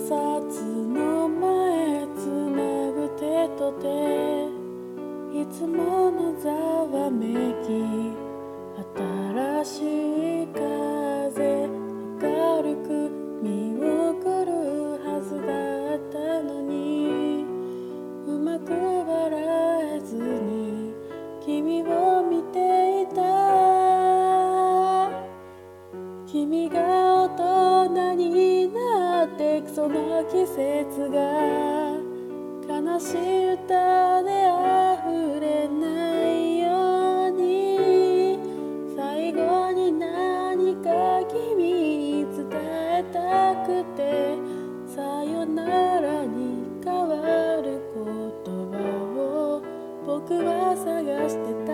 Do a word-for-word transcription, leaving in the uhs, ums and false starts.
冊の前つなぐ手と手、いつものざわめき、新しい風明るく見送るはずだったのに、うまく笑えずに君を見ていた。君が大人になってくその季節が悲しい歌で溢れないように、最後に何か君に伝えたくて、さよならに変わる言葉を僕は探してた。